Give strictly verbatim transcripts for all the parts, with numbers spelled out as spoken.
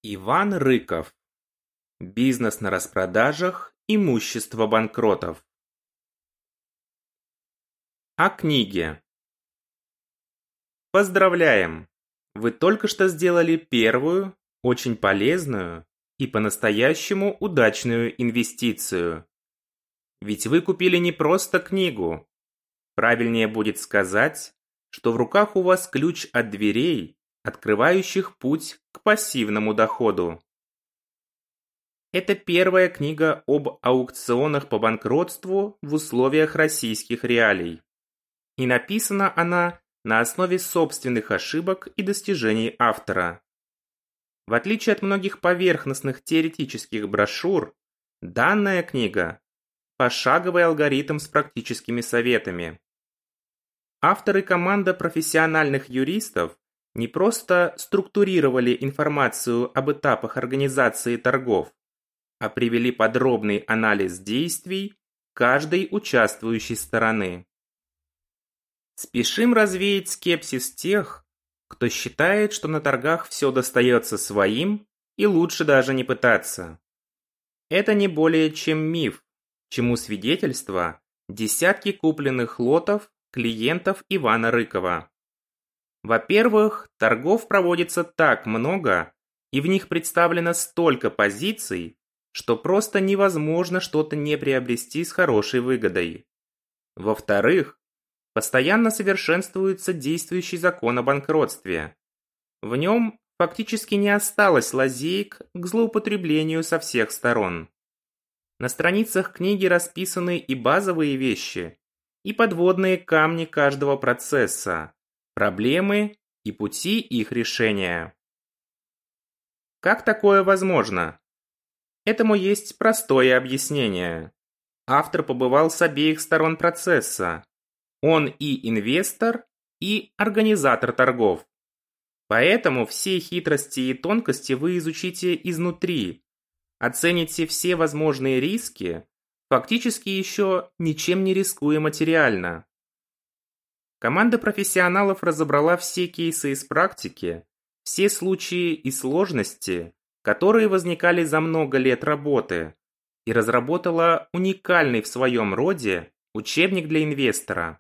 Иван Рыков. Бизнес на распродажах, имущество банкротов. О книге. Поздравляем! Вы только что сделали первую, очень полезную и по-настоящему удачную инвестицию. Ведь вы купили не просто книгу. Правильнее будет сказать, что в руках у вас ключ от дверей, открывающих путь к пассивному доходу. Это первая книга об аукционах по банкротству в условиях российских реалий. И написана она на основе собственных ошибок и достижений автора. В отличие от многих поверхностных теоретических брошюр, данная книга – пошаговый алгоритм с практическими советами. Автор и команда профессиональных юристов не просто структурировали информацию об этапах организации торгов, а привели подробный анализ действий каждой участвующей стороны. Спешим развеять скепсис тех, кто считает, что на торгах все достается своим и лучше даже не пытаться. Это не более чем миф, чему свидетельство десятки купленных лотов клиентов Ивана Рыкова. Во-первых, торгов проводится так много, и в них представлено столько позиций, что просто невозможно что-то не приобрести с хорошей выгодой. Во-вторых, постоянно совершенствуется действующий закон о банкротстве. В нем фактически не осталось лазеек к злоупотреблению со всех сторон. На страницах книги расписаны и базовые вещи, и подводные камни каждого процесса, проблемы и пути их решения. Как такое возможно? Этому есть простое объяснение. Автор побывал с обеих сторон процесса. Он и инвестор, и организатор торгов. Поэтому все хитрости и тонкости вы изучите изнутри, оцените все возможные риски, фактически еще ничем не рискуя материально. Команда профессионалов разобрала все кейсы из практики, все случаи и сложности, которые возникали за много лет работы, и разработала уникальный в своем роде учебник для инвестора.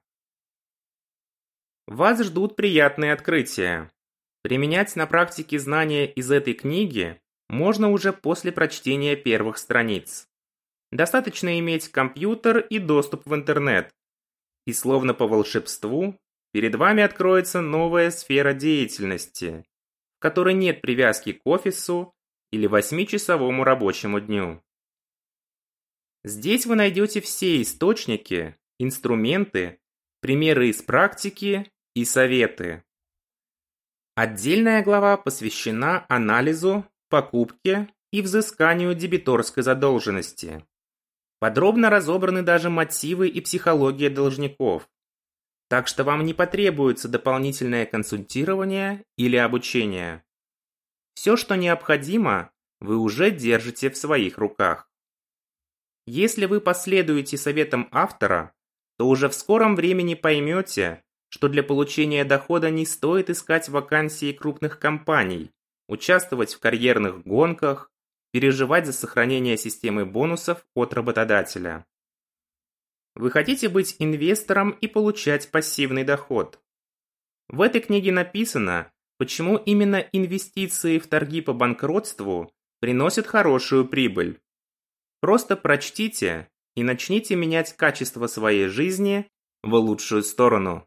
Вас ждут приятные открытия. Применять на практике знания из этой книги можно уже после прочтения первых страниц. Достаточно иметь компьютер и доступ в интернет. И словно по волшебству, перед вами откроется новая сфера деятельности, в которой нет привязки к офису или восьмичасовому рабочему дню. Здесь вы найдете все источники, инструменты, примеры из практики и советы. Отдельная глава посвящена анализу, покупке и взысканию дебиторской задолженности. Подробно разобраны даже мотивы и психология должников. Так что вам не потребуется дополнительное консультирование или обучение. Все, что необходимо, вы уже держите в своих руках. Если вы последуете советам автора, то уже в скором времени поймете, что для получения дохода не стоит искать вакансии крупных компаний, участвовать в карьерных гонках, переживать за сохранение системы бонусов от работодателя. Вы хотите быть инвестором и получать пассивный доход. В этой книге написано, почему именно инвестиции в торги по банкротству приносят хорошую прибыль. Просто прочтите и начните менять качество своей жизни в лучшую сторону.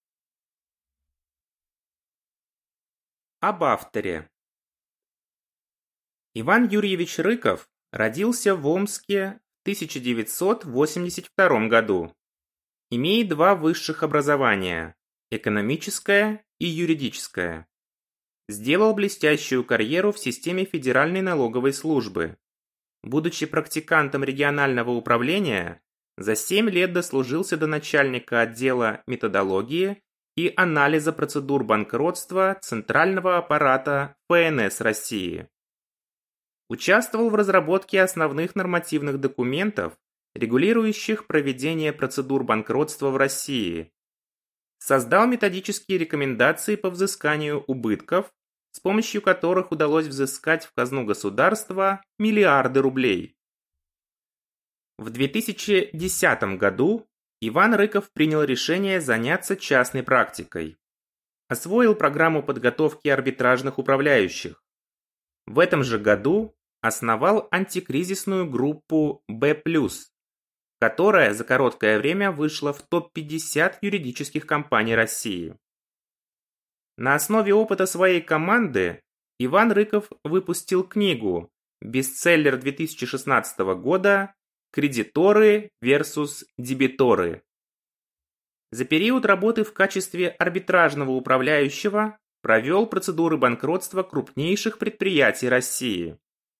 Об авторе. Иван Юрьевич Рыков родился в Омске в тысяча девятьсот восемьдесят втором году. Имеет два высших образования – экономическое и юридическое. Сделал блестящую карьеру в системе Федеральной налоговой службы. Будучи практикантом регионального управления, за семь лет дослужился до начальника отдела методологии и анализа процедур банкротства Центрального аппарата Ф Н С России. Участвовал в разработке основных нормативных документов, регулирующих проведение процедур банкротства в России. Создал методические рекомендации по взысканию убытков, с помощью которых удалось взыскать в казну государства миллиарды рублей. В две тысячи десятом году Иван Рыков принял решение заняться частной практикой. Освоил программу подготовки арбитражных управляющих. В этом же году основал антикризисную группу бэ плюс, которая за короткое время вышла в топ пятьдесят юридических компаний России. На основе опыта своей команды Иван Рыков выпустил книгу, бестселлер две тысячи шестнадцатого года «Кредиторы versus дебиторы». За период работы в качестве арбитражного управляющего провел процедуры банкротства крупнейших предприятий России.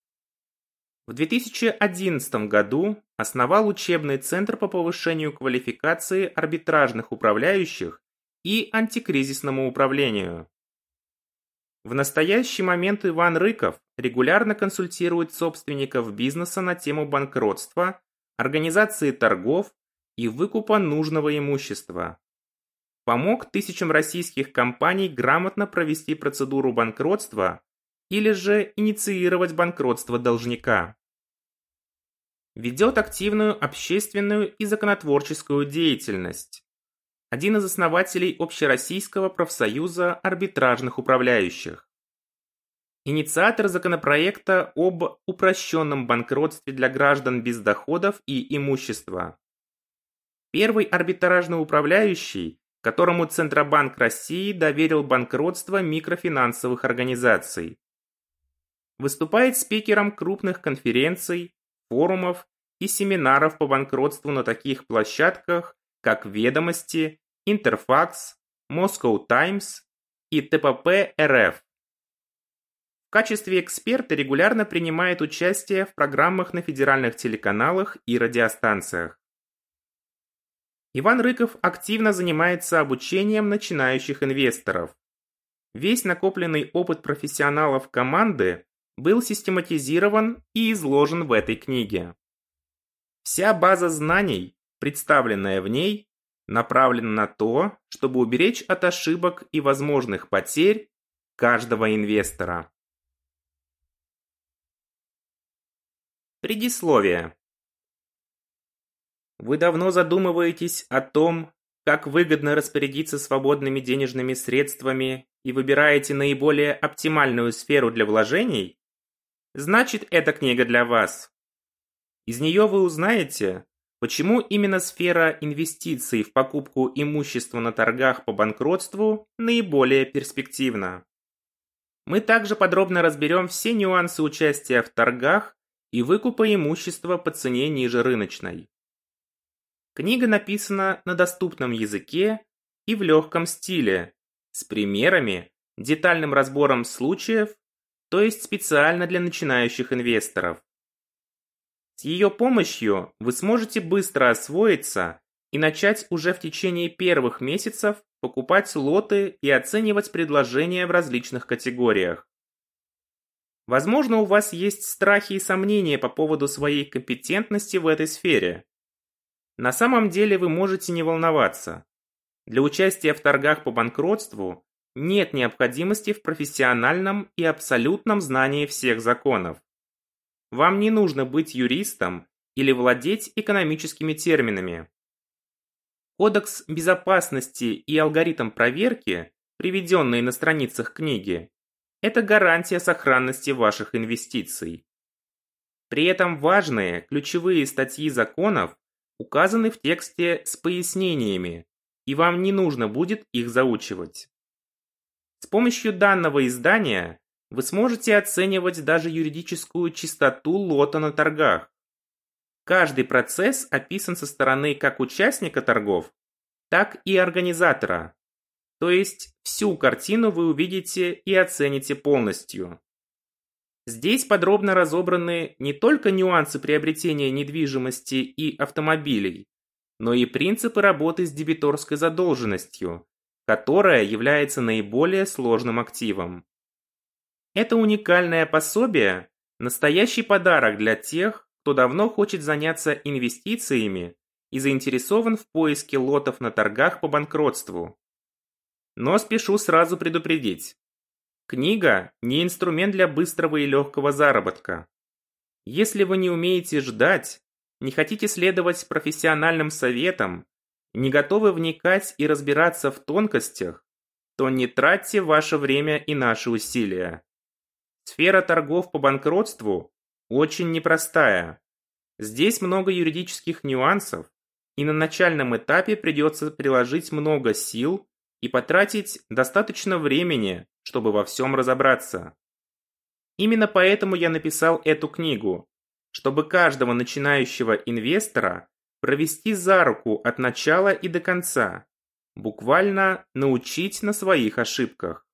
В две тысячи одиннадцатом году основал учебный центр по повышению квалификации арбитражных управляющих и антикризисному управлению. В настоящий момент Иван Рыков регулярно консультирует собственников бизнеса на тему банкротства, организации торгов и выкупа нужного имущества. Помог тысячам российских компаний грамотно провести процедуру банкротства или же инициировать банкротство должника. Ведет активную общественную и законотворческую деятельность. Один из основателей Общероссийского профсоюза арбитражных управляющих. Инициатор законопроекта об упрощенном банкротстве для граждан без доходов и имущества. Первый арбитражный управляющий, которому Центробанк России доверил банкротство микрофинансовых организаций. Выступает спикером крупных конференций, форумов и семинаров по банкротству на таких площадках, как «Ведомости», «Интерфакс», «Moscow Times» и тэ пэ пэ эр эф. В качестве эксперта регулярно принимает участие в программах на федеральных телеканалах и радиостанциях. Иван Рыков активно занимается обучением начинающих инвесторов. Весь накопленный опыт профессионалов команды был систематизирован и изложен в этой книге. Вся база знаний, представленная в ней, направлена на то, чтобы уберечь от ошибок и возможных потерь каждого инвестора. Предисловие. Вы давно задумываетесь о том, как выгодно распорядиться свободными денежными средствами и выбираете наиболее оптимальную сферу для вложений? Значит, эта книга для вас. Из нее вы узнаете, почему именно сфера инвестиций в покупку имущества на торгах по банкротству наиболее перспективна. Мы также подробно разберем все нюансы участия в торгах и выкупа имущества по цене ниже рыночной. Книга написана на доступном языке и в легком стиле, с примерами, детальным разбором случаев, то есть специально для начинающих инвесторов. С ее помощью вы сможете быстро освоиться и начать уже в течение первых месяцев покупать лоты и оценивать предложения в различных категориях. Возможно, у вас есть страхи и сомнения по поводу своей компетентности в этой сфере. На самом деле вы можете не волноваться. Для участия в торгах по банкротству нет необходимости в профессиональном и абсолютном знании всех законов. Вам не нужно быть юристом или владеть экономическими терминами. Кодекс безопасности и алгоритм проверки, приведенные на страницах книги, это гарантия сохранности ваших инвестиций. При этом важные ключевые статьи законов указаны в тексте с пояснениями, и вам не нужно будет их заучивать. С помощью данного издания вы сможете оценивать даже юридическую чистоту лота на торгах. Каждый процесс описан со стороны как участника торгов, так и организатора. То есть всю картину вы увидите и оцените полностью. Здесь подробно разобраны не только нюансы приобретения недвижимости и автомобилей, но и принципы работы с дебиторской задолженностью, которая является наиболее сложным активом. Это уникальное пособие – настоящий подарок для тех, кто давно хочет заняться инвестициями и заинтересован в поиске лотов на торгах по банкротству. Но спешу сразу предупредить. Книга не инструмент для быстрого и легкого заработка. Если вы не умеете ждать, не хотите следовать профессиональным советам, не готовы вникать и разбираться в тонкостях, то не тратьте ваше время и наши усилия. Сфера торгов по банкротству очень непростая. Здесь много юридических нюансов, и на начальном этапе придется приложить много сил и потратить достаточно времени, чтобы во всем разобраться. Именно поэтому я написал эту книгу, чтобы каждого начинающего инвестора провести за руку от начала и до конца, буквально научить на своих ошибках.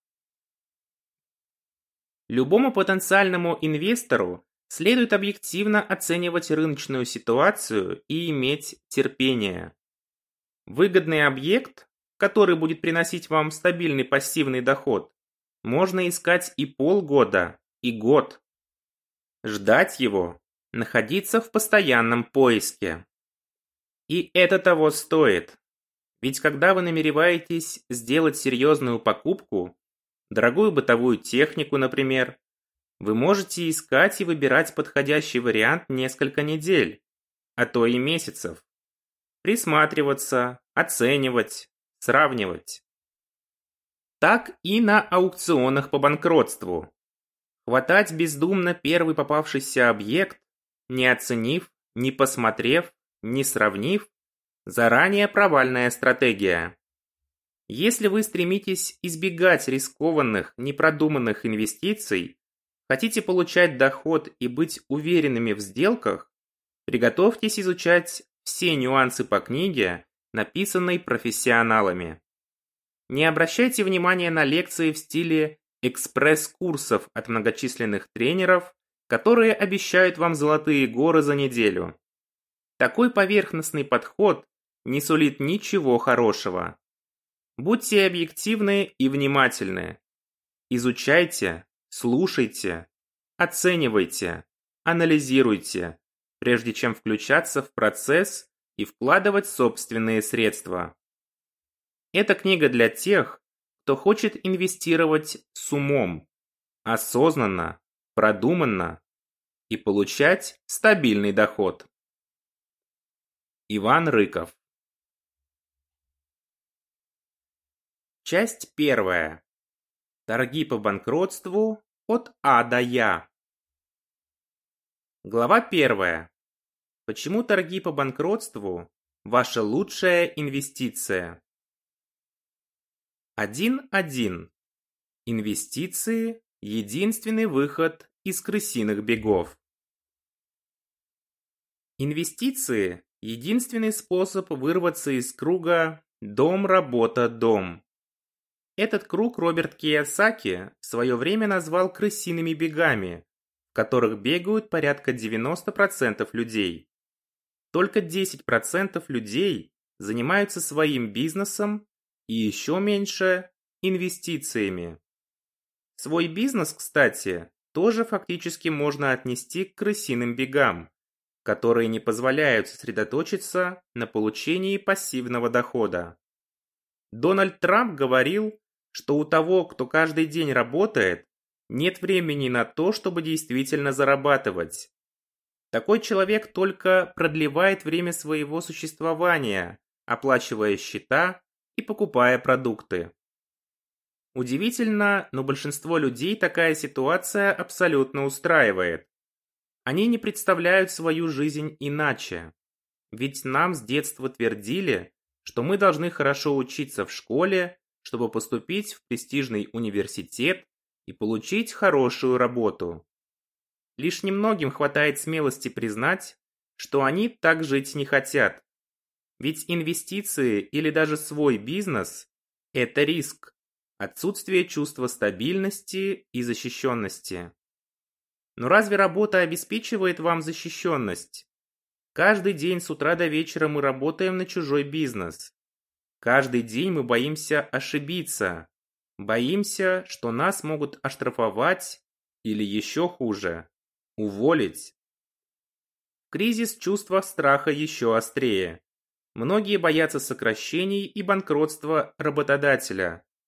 Любому потенциальному инвестору следует объективно оценивать рыночную ситуацию и иметь терпение. Выгодный объект, который будет приносить вам стабильный пассивный доход, можно искать и полгода, и год. Ждать его, находиться в постоянном поиске. И это того стоит. Ведь когда вы намереваетесь сделать серьезную покупку, дорогую бытовую технику, например, вы можете искать и выбирать подходящий вариант несколько недель, а то и месяцев. Присматриваться, оценивать, сравнивать. Так и на аукционах по банкротству. Хватать бездумно первый попавшийся объект, не оценив, не посмотрев, не сравнив, заранее провальная стратегия. Если вы стремитесь избегать рискованных, непродуманных инвестиций, хотите получать доход и быть уверенными в сделках, приготовьтесь изучать все нюансы по книге, написанной профессионалами. Не обращайте внимания на лекции в стиле экспресс-курсов от многочисленных тренеров, которые обещают вам золотые горы за неделю. Такой поверхностный подход не сулит ничего хорошего. Будьте объективны и внимательны. Изучайте, слушайте, оценивайте, анализируйте, прежде чем включаться в процесс и вкладывать собственные средства. Эта книга для тех, кто хочет инвестировать с умом, осознанно, продуманно и получать стабильный доход. Иван Рыков. Часть первая. Торги по банкротству от А до Я. Глава первая. Почему торги по банкротству – ваша лучшая инвестиция? один один. Инвестиции – единственный выход из крысиных бегов. Инвестиции – единственный способ вырваться из круга «дом-работа-дом». Этот круг Роберт Кийосаки в свое время назвал крысиными бегами, в которых бегают порядка девяносто процентов людей. Только десять процентов людей занимаются своим бизнесом и еще меньше – инвестициями. Свой бизнес, кстати, тоже фактически можно отнести к крысиным бегам, которые не позволяют сосредоточиться на получении пассивного дохода. Дональд Трамп говорил, что у того, кто каждый день работает, нет времени на то, чтобы действительно зарабатывать. Такой человек только продлевает время своего существования, оплачивая счета и покупая продукты. Удивительно, но большинство людей такая ситуация абсолютно устраивает. Они не представляют свою жизнь иначе. Ведь нам с детства твердили, что мы должны хорошо учиться в школе, чтобы поступить в престижный университет и получить хорошую работу. Лишь немногим хватает смелости признать, что они так жить не хотят. Ведь инвестиции или даже свой бизнес – это риск, отсутствие чувства стабильности и защищенности. Но разве работа обеспечивает вам защищенность? Каждый день с утра до вечера мы работаем на чужой бизнес. Каждый день мы боимся ошибиться, боимся, что нас могут оштрафовать или еще хуже – уволить. В кризис чувство страха еще острее. Многие боятся сокращений и банкротства работодателя.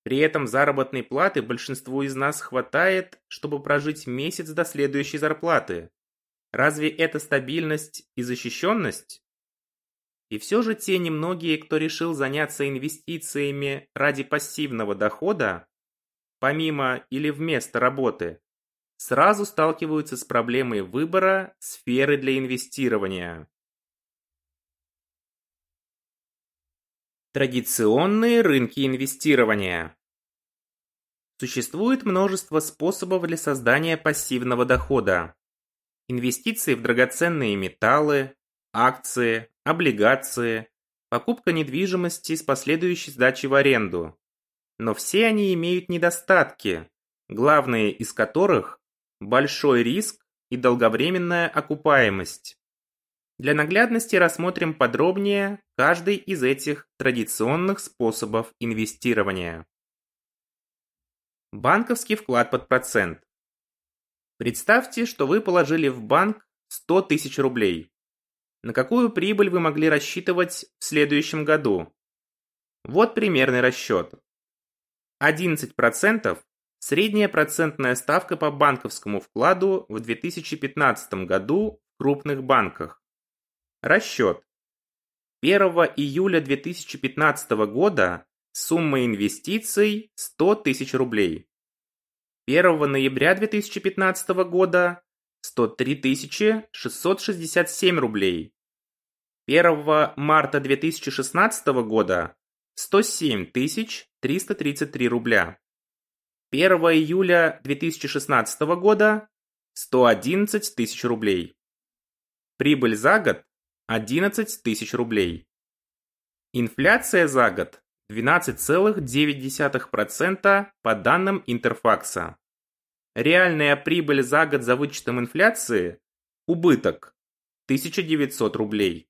При этом заработной платы большинству из нас хватает, чтобы прожить месяц до следующей зарплаты. Разве это стабильность и защищенность? И все же те немногие, кто решил заняться инвестициями ради пассивного дохода, помимо или вместо работы, сразу сталкиваются с проблемой выбора сферы для инвестирования. Традиционные рынки инвестирования. Существует множество способов для создания пассивного дохода. Инвестиции в драгоценные металлы, акции, облигации, покупка недвижимости с последующей сдачей в аренду. Но все они имеют недостатки, главные из которых – большой риск и долговременная окупаемость. Для наглядности рассмотрим подробнее каждый из этих традиционных способов инвестирования. Банковский вклад под процент. Представьте, что вы положили в банк сто тысяч рублей. На какую прибыль вы могли рассчитывать в следующем году? Вот примерный расчет. одиннадцать процентов – средняя процентная ставка по банковскому вкладу в две тысячи пятнадцатом году в крупных банках. Расчет. первого июля две тысячи пятнадцатого года сумма инвестиций сто тысяч рублей. первого ноября две тысячи пятнадцатого года сто три тысячи шестьсот шестьдесят семь рублей. первого марта две тысячи шестнадцатого года сто семь тысяч триста тридцать три рубля. первого июля две тысячи шестнадцатого года сто одиннадцать тысяч рублей. Прибыль за год одиннадцать тысяч рублей. Инфляция за год двенадцать целых девять десятых процента по данным Интерфакса. Реальная прибыль за год за вычетом инфляции – убыток тысяча девятьсот рублей.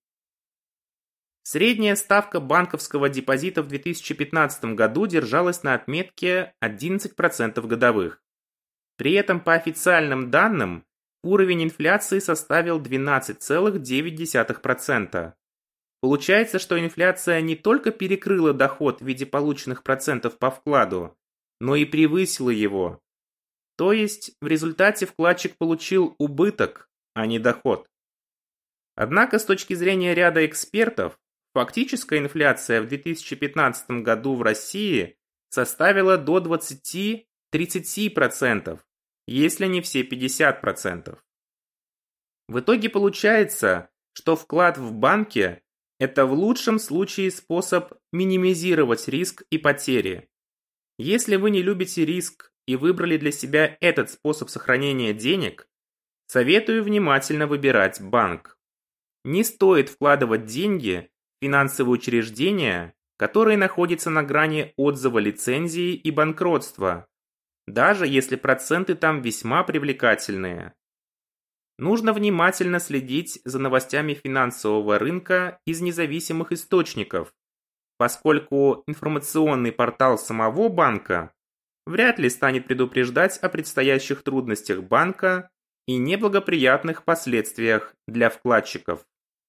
Средняя ставка банковского депозита в две тысячи пятнадцатом году держалась на отметке одиннадцать процентов годовых. При этом по официальным данным уровень инфляции составил двенадцать целых девять десятых процента. Получается, что инфляция не только перекрыла доход в виде полученных процентов по вкладу, но и превысила его. То есть в результате вкладчик получил убыток, а не доход. Однако с точки зрения ряда экспертов, фактическая инфляция в две тысячи пятнадцатом году в России составила до двадцати-тридцати процентов, если не все пятьдесят процентов. В итоге получается, что вклад в банке – это в лучшем случае способ минимизировать риск и потери. Если вы не любите риск и выбрали для себя этот способ сохранения денег, советую внимательно выбирать банк. Не стоит вкладывать деньги в финансовые учреждения, которые находятся на грани отзыва лицензии и банкротства, даже если проценты там весьма привлекательные. Нужно внимательно следить за новостями финансового рынка из независимых источников, поскольку информационный портал самого банка вряд ли станет предупреждать о предстоящих трудностях банка и неблагоприятных последствиях для вкладчиков.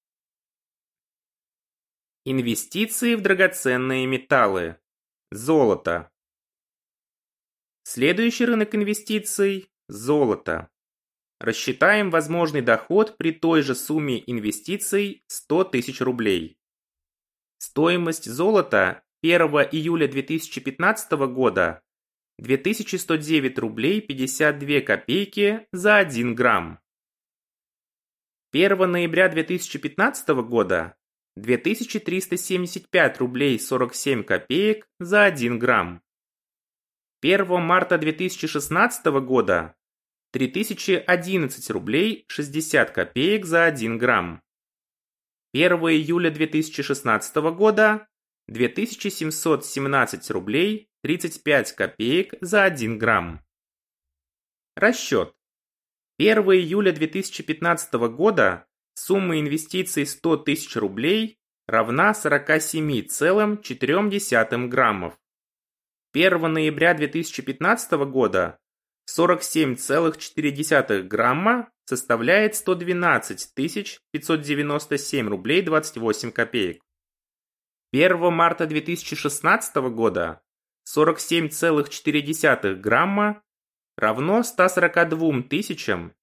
Инвестиции в драгоценные металлы. Золото. Следующий рынок инвестиций – золото. Рассчитаем возможный доход при той же сумме инвестиций сто тысяч рублей. Стоимость золота первого июля две тысячи пятнадцатого года – две тысячи сто девять рублей пятьдесят две копейки за один грамм. первого ноября две тысячи пятнадцатого года – две тысячи триста семьдесят пять рублей сорок семь копеек за один грамм. первого марта две тысячи шестнадцатого года – три тысячи одиннадцать рублей шестьдесят копеек за один грамм. первого июля две тысячи шестнадцатого года – две тысячи семьсот семнадцать рублей тридцать пять копеек за один грамм. Расчет. первого июля две тысячи пятнадцатого года сумма инвестиций сто тысяч рублей равна сорока семи целых четырем десятым граммов. первого ноября две тысячи пятнадцатого года сорок семь целых четыре десятых грамма составляет сто двенадцать тысяч пятьсот девяносто семь рублей двадцать восемь копеек. первого марта две тысячи шестнадцатого года сорок семь целых четыре десятых грамма равно ста сорока двум тысячам